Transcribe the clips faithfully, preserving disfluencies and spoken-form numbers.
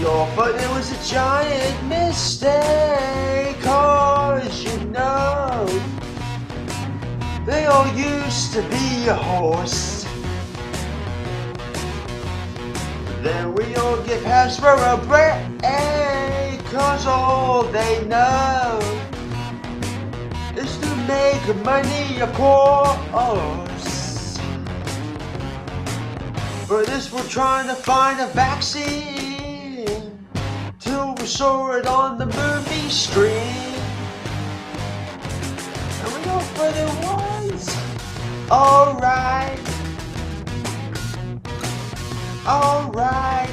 sure, but it was a giant mistake. Cause you know, they all used to be a horse. Then we all get passed for a break. Cause all they know is to make money, of course. For this we're trying to find a vaccine till we saw it on the movie screen. And we know what it was. Alright. Alright.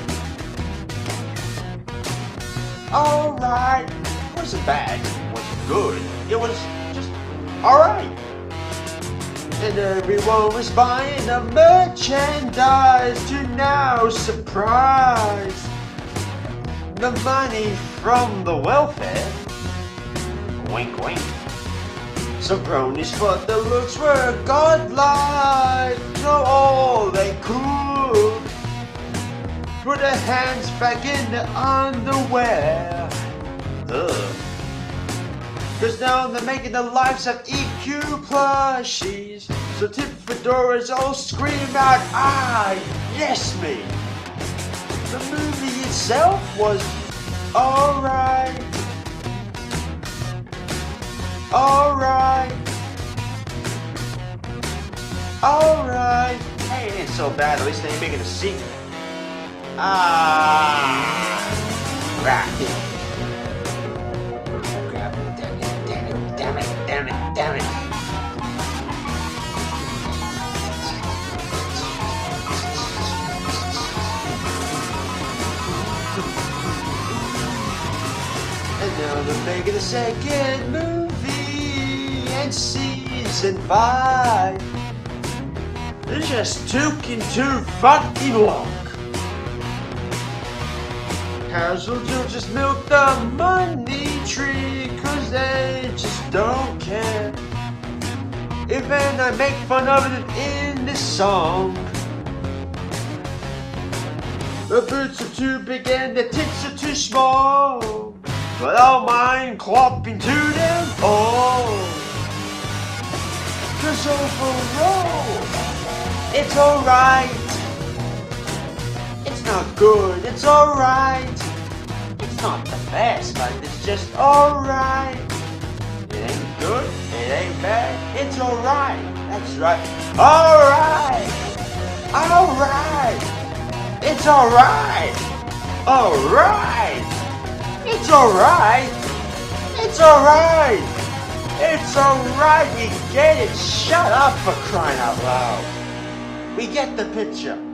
Alright. It wasn't bad. It wasn't good. It was just alright. And everyone was buying the merchandise to now surprise the money from the welfare. Wink, wink. Some bronies thought the looks were godlike, so all they could put their hands back in the underwear. Ugh. Cause now they're making the lives of E Q plushies. So tip fedoras all scream out, ah, yes me. The movie itself was alright. Alright. Alright. Hey, it ain't so bad, at least they ain't making a sequel. Ah, right. Damn it, damn it, damn it. And now they're making a second movie and season five. They're just taking too fucking long. Casuals will just milk the money tree, cause they just don't care. Even I make fun of it in this song. The boots are too big and the tits are too small, but I don't mind clopping to them all. Cause overall, it's alright. It's not good, it's alright. It's not the best, but it's just alright. It ain't good, it ain't bad, it's alright. That's right. Alright! Alright! It's alright! Alright! It's alright! It's alright! It's alright, you get it? Shut up, for crying out loud. We get the picture.